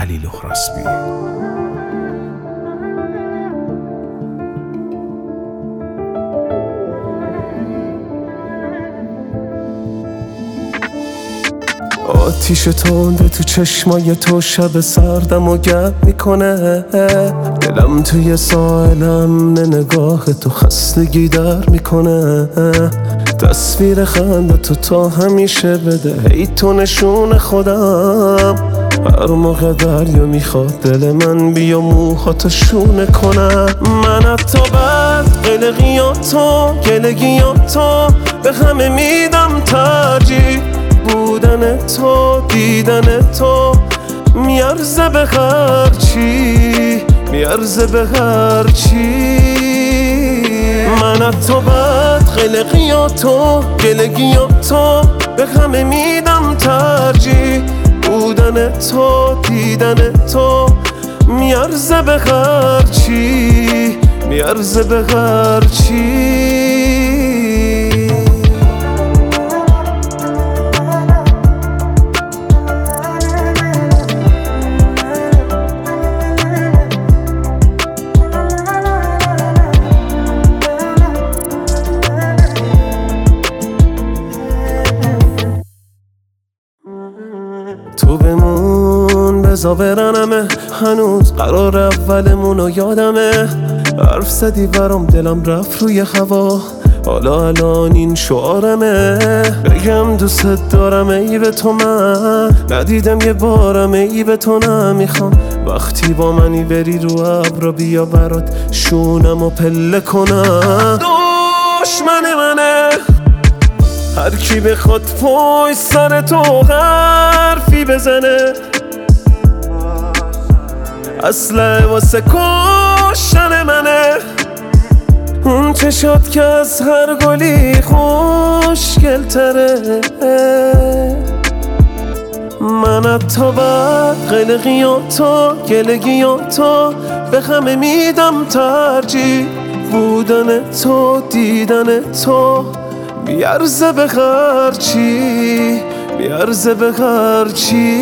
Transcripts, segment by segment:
علی لخراسبی. آتیش تنده تو چشمای تو شب سردم و گرم میکنه، دلم توی ساحل امن نگاه تو خستگی در میکنه. تصویر خنده تو تا همیشه بده، هی تو نشون خودم. هر موقع دریا میخواد دل من بیا موهاتو شونه کنم. من حتی بعد قلقیاتو گلگیاتو به همه میدم ترجیح. بودن تو دیدن تو میارزه به هرچی، میارزه به هرچی. من حتی بعد قلقیاتو گلگیاتو به همه میدم ترجیح. بودن تو دیدن تو میارزه به هرچی، میارزه به هرچی. تو بمون بزا برنمه، هنوز قرار اولمونو یادمه. حرف زدی برام دلم رفت روی هوا، حالا الان این شعارمه. بگم دوست دارم ای به تو من ندیدم یه بارم، ای به تو نمیخوام. وقتی با منی بری رو ابرا بیا برات شونم و پله کنم. دشمن منه هر کی بخواد پای سر تو حرفی بزنه، اصله واسه کشتن منه. اون چشات که از هر گلی خوشگل تره. من حتی بعد قلقیاتو گلگیاتو به همه میدم ترجیح. بودن تو دیدن تو میارزه به هرچی، میارزه به هرچی.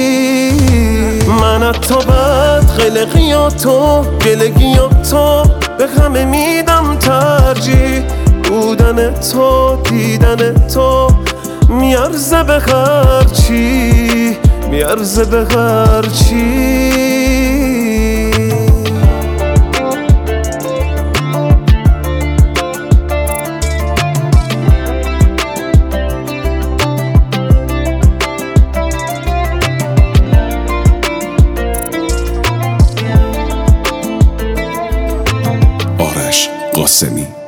من حتی بعد قلقیاتو گلگیاتو به همه میدم ترجیح. بودن تو دیدن تو میارزه به هرچی، میارزه به هرچی. آرش قاسمی.